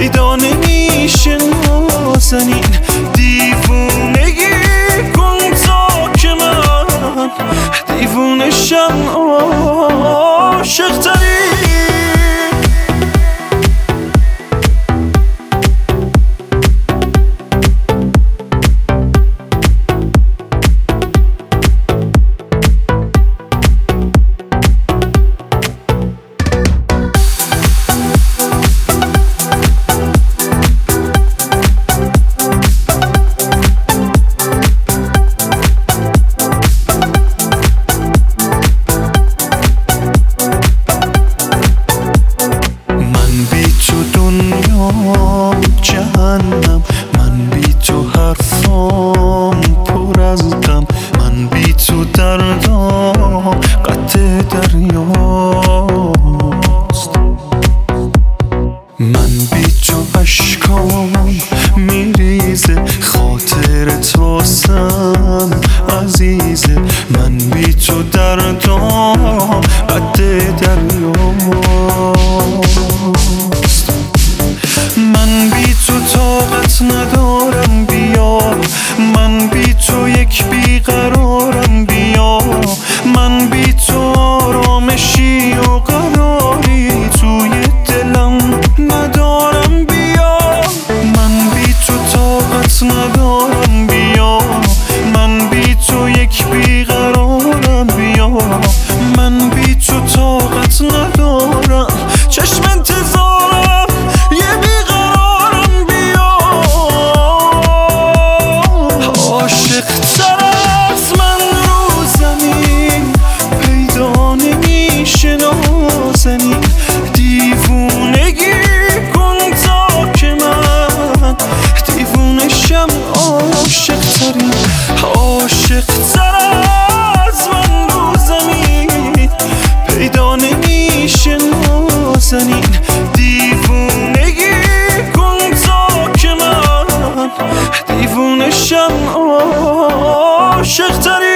پیدا نمیشه نازنین. دیوونگی کن تا که من دیوونشم عاشق تری. جهنم، من بی تو حرفام پر از غم، من بی تو دردام قطع دریاست. من بی تو اشکام میریزه، خاطرت واسم عزیزه. من بی تو دردام قطع دریاست. من بی تو طاقت ندارم بیا، من بی تو یک بیقرارم بیا. من بی تو آرامشی و قراری توی دلم ندارم بیا. من بی تو طاقت ندارم بیا، من بی تو یک بیقرارم بیا. من بی تو طاقت ندارم، چشم انتظارم یه بیقرارم بیا. عاشق تر از من رو زمین پیدا نمیشه نازنین. دیوونگی کن تا که من دیوونشم عاشق تری. عاشق تر از من رو زمین پیدا نمیشه نازنین. دیوونگی کن تا که من دیوونشم عاشق تری.